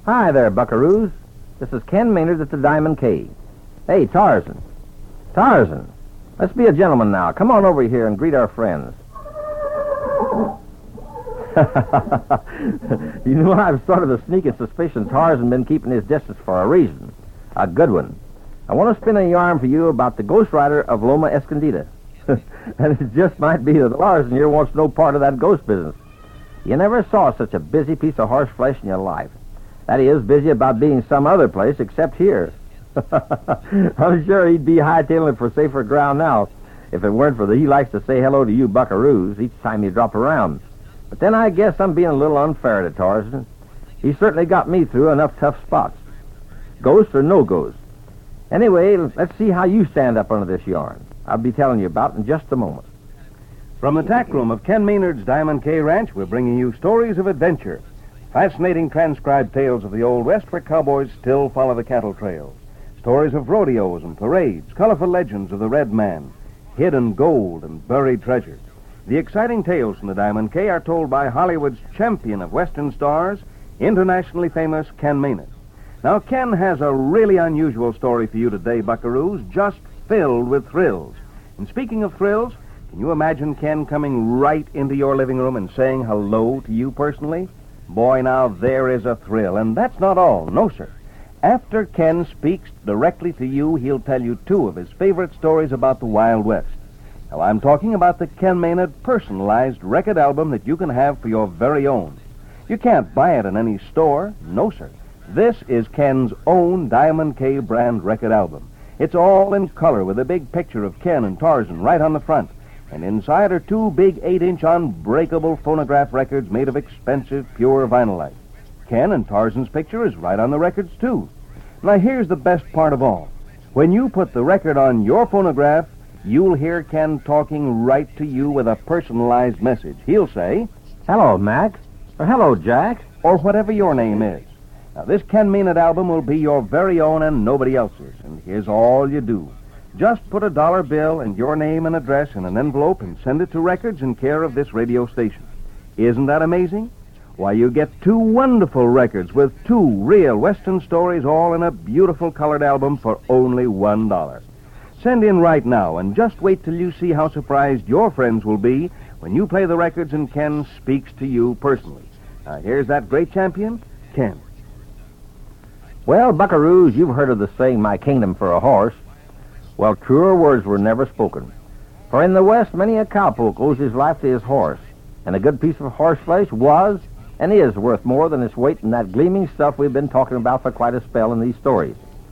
Hi there, buckaroos. This is Ken Maynard at the Diamond K. Hey, Tarzan. Tarzan, let's be a gentleman now. Come on over here and greet our friends. You know, I've sort of a sneaking suspicion Tarzan been keeping his distance for a reason. A good one. I want to spin a yarn for you about the Ghost Rider of Loma Escondida. And it just might be that Tarzan here wants no part of that ghost business. You never saw such a busy piece of horse flesh in your life. That he is busy about being some other place except here. I'm sure he'd be hightailing it for safer ground now if it weren't for that he likes to say hello to you buckaroos each time you drop around. But then I guess I'm being a little unfair to Tarzan. He certainly got me through enough tough spots. Ghost or no ghost. Anyway, let's see how you stand up under this yarn. I'll be telling you about it in just a moment. From the tack room of Ken Maynard's Diamond K Ranch, we're bringing you stories of adventure. Fascinating transcribed tales of the Old West where cowboys still follow the cattle trails. Stories of rodeos and parades, colorful legends of the Red Man, hidden gold and buried treasure. The exciting tales from the Diamond K are told by Hollywood's champion of Western stars, internationally famous Ken Maynard. Now, Ken has a really unusual story for you today, buckaroos, just filled with thrills. And speaking of thrills, can you imagine Ken coming right into your living room and saying hello to you personally? Boy, now, there is a thrill. And that's not all. No, sir. After Ken speaks directly to you, he'll tell you two of his favorite stories about the Wild West. Now, I'm talking about the Ken Maynard personalized record album that you can have for your very own. You can't buy it in any store. No, sir. This is Ken's own Diamond K brand record album. It's all in color with a big picture of Ken and Tarzan right on the front. And inside are two big 8-inch unbreakable phonograph records made of expensive, pure vinylite. Ken and Tarzan's picture is right on the records, too. Now, here's the best part of all. When you put the record on your phonograph, you'll hear Ken talking right to you with a personalized message. He'll say, Hello, Mac. Or hello, Jack. Or whatever your name is. Now, this Ken Maynard album will be your very own and nobody else's. And here's all you do. Just put a dollar bill and your name and address in an envelope and send it to Records in care of this radio station. Isn't that amazing? Why, you get two wonderful records with two real Western stories all in a beautiful colored album for only $1. Send in right now and just wait till you see how surprised your friends will be when you play the records and Ken speaks to you personally. Now, here's that great champion, Ken. Well, buckaroos, you've heard of the saying, my kingdom for a horse. Well, truer words were never spoken. For in the West, many a cowpoke owes his life to his horse, and a good piece of horse flesh was and is worth more than its weight in that gleaming stuff we've been talking about for quite a spell in these stories.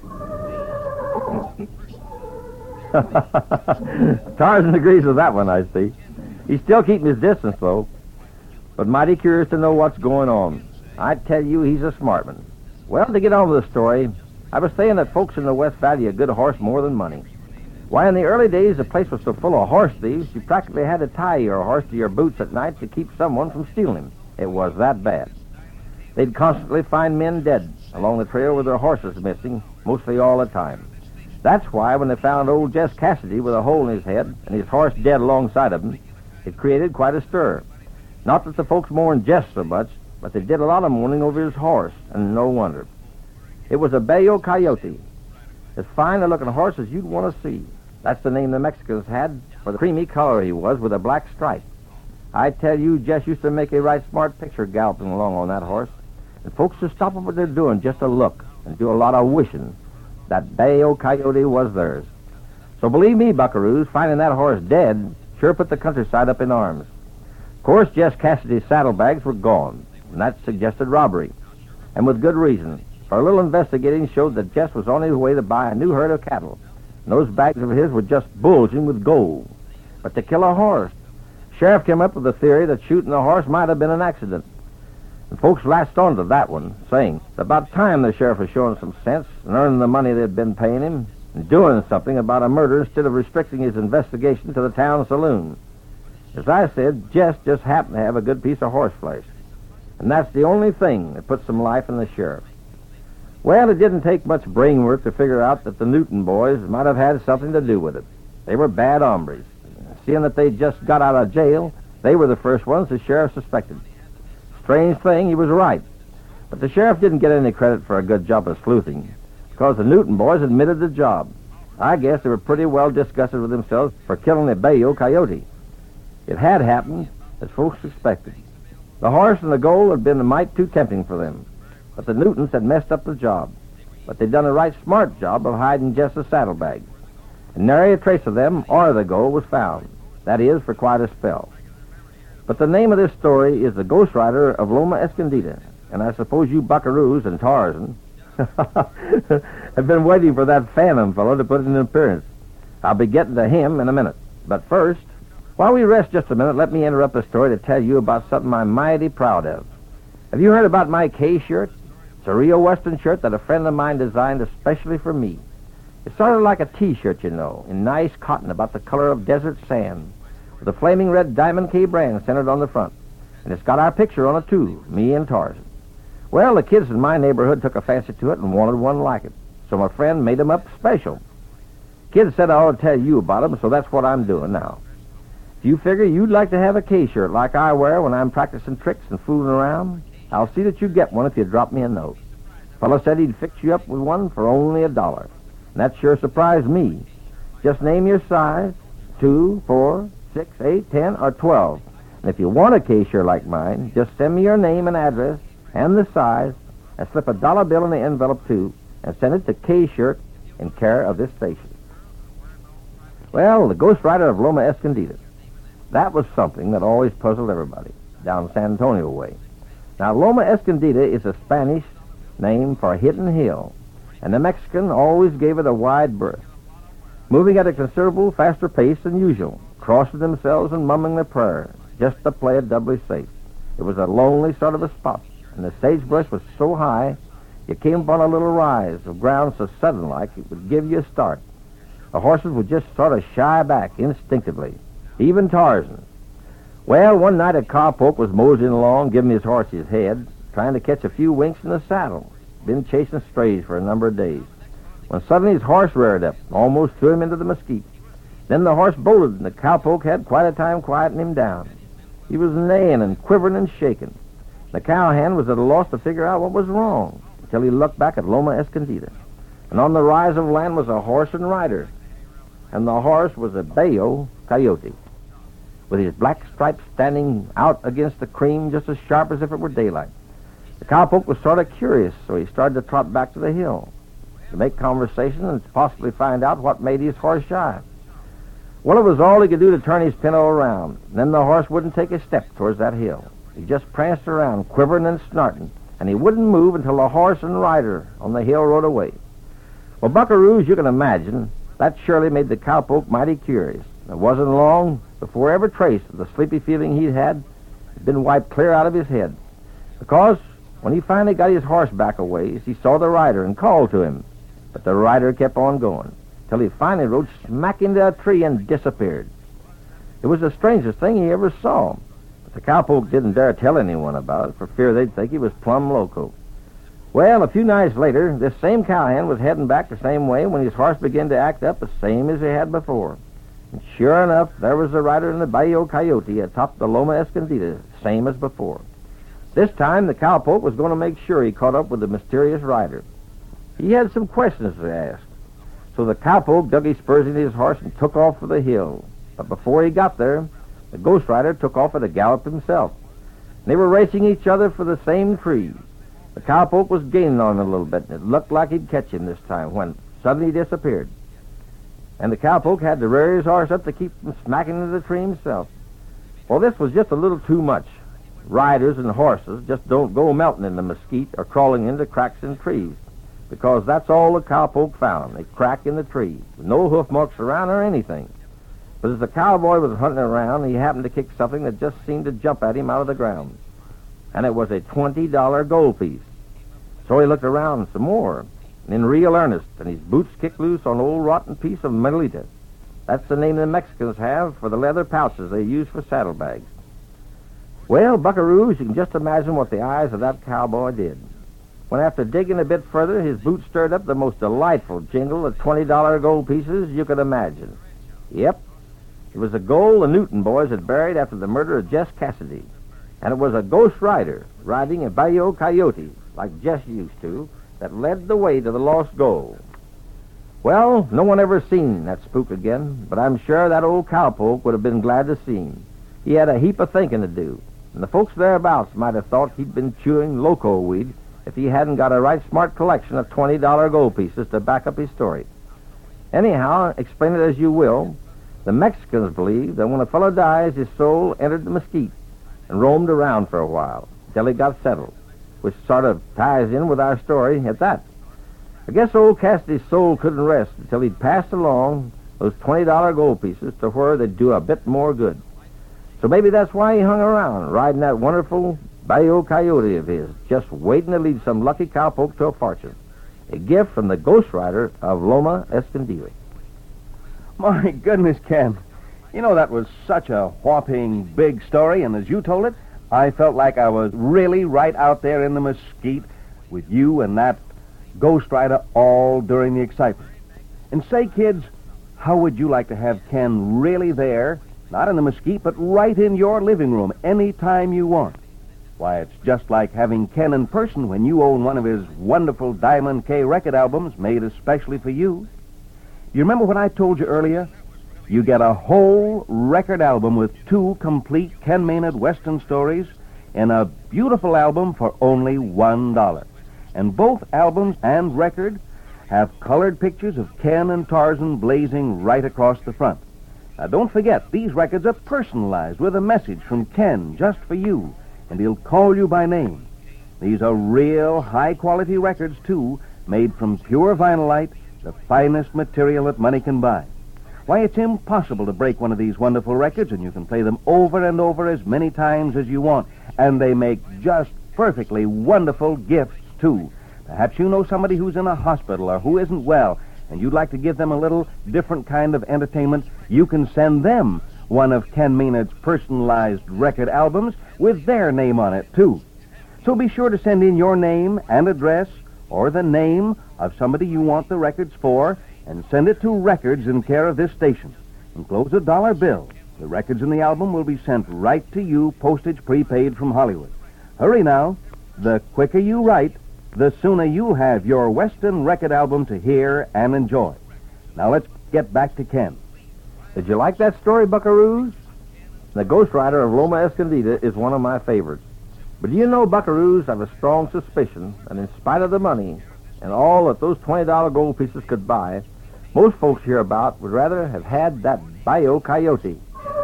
Tarzan agrees with that one, I see. He's still keeping his distance, though, but mighty curious to know what's going on. I tell you, he's a smart one. Well, to get on with the story, I was saying that folks in the West value a good horse more than money. Why, in the early days, the place was so full of horse thieves, you practically had to tie your horse to your boots at night to keep someone from stealing him. It was that bad. They'd constantly find men dead along the trail with their horses missing, mostly all the time. That's why when they found old Jess Cassidy with a hole in his head and his horse dead alongside of him, it created quite a stir. Not that the folks mourned Jess so much, but they did a lot of mourning over his horse, and no wonder. It was a Bayo Coyote, as fine a looking horse as you'd want to see. That's the name the Mexicans had for the creamy color he was with a black stripe. I tell you, Jess used to make a right smart picture galloping along on that horse. And folks would stop what they're doing just to look and do a lot of wishing that Bayo Coyote was theirs. So believe me, buckaroos, finding that horse dead sure put the countryside up in arms. Of course, Jess Cassidy's saddlebags were gone, and that suggested robbery. And with good reason, for a little investigating showed that Jess was on his way to buy a new herd of cattle. And those bags of his were just bulging with gold. But to kill a horse, sheriff came up with the theory that shooting the horse might have been an accident. And folks latched on to that one, saying it's about time the sheriff was showing some sense and earning the money they'd been paying him and doing something about a murder instead of restricting his investigation to the town saloon. As I said, Jess just happened to have a good piece of horse flesh. And that's the only thing that put some life in the sheriff. Well, it didn't take much brain work to figure out that the Newton boys might have had something to do with it. They were bad hombres. Seeing that they just got out of jail, they were the first ones the sheriff suspected. Strange thing, he was right. But the sheriff didn't get any credit for a good job of sleuthing, because the Newton boys admitted the job. I guess they were pretty well disgusted with themselves for killing a Bayou coyote. It had happened, as folks expected. The horse and the gold had been a mite too tempting for them, but the Newtons had messed up the job. But they'd done a right smart job of hiding just the saddlebags. And nary a trace of them or the gold was found. That is, for quite a spell. But the name of this story is The Ghost Rider of Loma Escondida, and I suppose you buckaroos and Tarzan have been waiting for that phantom fellow to put in an appearance. I'll be getting to him in a minute. But first, while we rest just a minute, let me interrupt the story to tell you about something I'm mighty proud of. Have you heard about my K-shirt? It's a real Western shirt that a friend of mine designed especially for me. It's sort of like a T-shirt, you know, in nice cotton about the color of desert sand, with a flaming red Diamond K brand centered on the front. And it's got our picture on it, too, me and Tarzan. Well, the kids in my neighborhood took a fancy to it and wanted one like it, so my friend made them up special. Kids said I ought to tell you about them, so that's what I'm doing now. If you figure you'd like to have a K-shirt like I wear when I'm practicing tricks and fooling around, I'll see that you get one if you drop me a note. Fellow said he'd fix you up with one for only $1. And that sure surprised me. Just name your size, 2, 4, 6, 8, 10, or 12. And if you want a K-shirt like mine, just send me your name and address and the size, and slip $1 bill in the envelope, too, and send it to K-shirt in care of this station. Well, the Ghost Rider of Loma Escondida. That was something that always puzzled everybody down San Antonio way. Now, Loma Escondida is a Spanish name for a hidden hill, and the Mexican always gave it a wide berth, moving at a considerable faster pace than usual, crossing themselves and mumbling their prayers, just to play it doubly safe. It was a lonely sort of a spot, and the sagebrush was so high, you came upon a little rise of ground so sudden-like it would give you a start. The horses would just sort of shy back instinctively, even Tarzan. Well, one night a cowpoke was moseying along, giving his horse his head, trying to catch a few winks in the saddle. Been chasing strays for a number of days, when suddenly his horse reared up, almost threw him into the mesquite. Then the horse bolted, and the cowpoke had quite a time quieting him down. He was neighing and quivering and shaking. The cowhand was at a loss to figure out what was wrong, until he looked back at Loma Escondida. And on the rise of land was a horse and rider, and the horse was a Bayou coyote, with his black stripes standing out against the cream just as sharp as if it were daylight. The cowpoke was sort of curious, so he started to trot back to the hill to make conversation and possibly find out what made his horse shy. Well, it was all he could do to turn his pinto around, and then the horse wouldn't take a step towards that hill. He just pranced around, quivering and snorting, and he wouldn't move until the horse and rider on the hill rode away. Well, buckaroos, you can imagine, that surely made the cowpoke mighty curious. It wasn't long before every trace of the sleepy feeling he'd had been wiped clear out of his head. Because when he finally got his horse back a ways, he saw the rider and called to him. But the rider kept on going, till he finally rode smack into a tree and disappeared. It was the strangest thing he ever saw. But the cowpoke didn't dare tell anyone about it, for fear they'd think he was plumb loco. Well, a few nights later, this same cowhand was heading back the same way when his horse began to act up the same as he had before. And sure enough, there was the rider in the Bayou coyote atop the Loma Escondida, same as before. This time, the cowpoke was going to make sure he caught up with the mysterious rider. He had some questions to ask. So the cowpoke dug his spurs into his horse and took off for the hill. But before he got there, the Ghost Rider took off at a gallop himself. They were racing each other for the same tree. The cowpoke was gaining on him a little bit, and it looked like he'd catch him this time, when suddenly he disappeared. And the cowpoke had to rear his horse up to keep from smacking into the tree himself. Well, this was just a little too much. Riders and horses just don't go melting in the mesquite or crawling into cracks in trees, because that's all the cowpoke found, a crack in the tree, with no hoof marks around or anything. But as the cowboy was hunting around, he happened to kick something that just seemed to jump at him out of the ground. And it was a $20 gold piece. So he looked around some more, and in real earnest, and his boots kicked loose on an old rotten piece of Miguelita. That's the name the Mexicans have for the leather pouches they use for saddlebags. Well, buckaroos, you can just imagine what the eyes of that cowboy did, when after digging a bit further, his boots stirred up the most delightful jingle of $20 gold pieces you could imagine. Yep, it was the gold the Newton boys had buried after the murder of Jess Cassidy. And it was a Ghost Rider riding a Bayou coyote like Jess used to, that led the way to the lost gold. Well, no one ever seen that spook again, but I'm sure that old cowpoke would have been glad to see him. He had a heap of thinking to do, and the folks thereabouts might have thought he'd been chewing loco weed if he hadn't got a right smart collection of $20 gold pieces to back up his story. Anyhow, explain it as you will, the Mexicans believe that when a fellow dies, his soul entered the mesquite and roamed around for a while till he got settled, which sort of ties in with our story at that. I guess old Cassidy's soul couldn't rest until he'd passed along those $20 gold pieces to where they'd do a bit more good. So maybe that's why he hung around, riding that wonderful Bayou Coyote of his, just waiting to lead some lucky cowpoke to a fortune. A gift from the Ghost Rider of Loma Escondida. My goodness, Ken. You know, that was such a whopping big story, and as you told it, I felt like I was really right out there in the mesquite with you and that Ghost Rider all during the excitement. And say, kids, how would you like to have Ken really there, not in the mesquite, but right in your living room any time you want? Why, it's just like having Ken in person when you own one of his wonderful Diamond K record albums made especially for you. You remember what I told you earlier? You get a whole record album with 2 complete Ken Maynard Western stories in a beautiful album for only $1. And both albums and record have colored pictures of Ken and Tarzan blazing right across the front. Now, don't forget, these records are personalized with a message from Ken just for you, and he'll call you by name. These are real high-quality records, too, made from pure vinylite, the finest material that money can buy. Why, it's impossible to break one of these wonderful records, and you can play them over and over as many times as you want, and they make just perfectly wonderful gifts, too. Perhaps you know somebody who's in a hospital or who isn't well, and you'd like to give them a little different kind of entertainment. You can send them one of Ken Maynard's personalized record albums with their name on it, too. So be sure to send in your name and address or the name of somebody you want the records for, and send it to Records in care of this station. Enclose a $1 bill. The records in the album will be sent right to you, postage prepaid from Hollywood. Hurry now. The quicker you write, the sooner you'll have your Western record album to hear and enjoy. Now let's get back to Ken. Did you like that story, buckaroos? The Ghost Rider of Loma Escondida is one of my favorites. But do you know, buckaroos, I have a strong suspicion that in spite of the money and all that those $20 gold pieces could buy, most folks hereabout would rather have had that Bayou Coyote.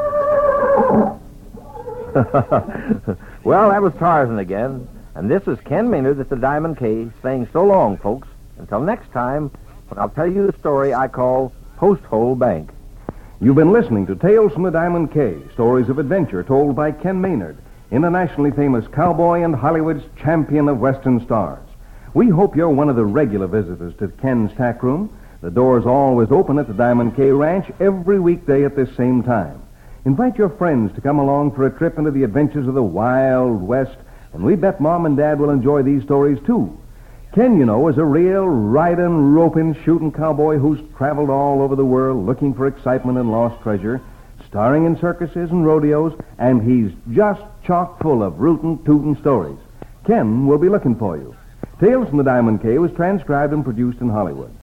Well, that was Tarzan again. And this is Ken Maynard at the Diamond K saying so long, folks. Until next time, when I'll tell you the story I call Post Hole Bank. You've been listening to Tales from the Diamond K, stories of adventure told by Ken Maynard, internationally famous cowboy and Hollywood's champion of Western stars. We hope you're one of the regular visitors to Ken's Tack Room. The door's always open at the Diamond K Ranch every weekday at this same time. Invite your friends to come along for a trip into the adventures of the Wild West, and we bet Mom and Dad will enjoy these stories, too. Ken, you know, is a real riding, roping, shooting cowboy who's traveled all over the world looking for excitement and lost treasure, starring in circuses and rodeos, and he's just chock full of rootin', tootin' stories. Ken will be looking for you. Tales from the Diamond K was transcribed and produced in Hollywood.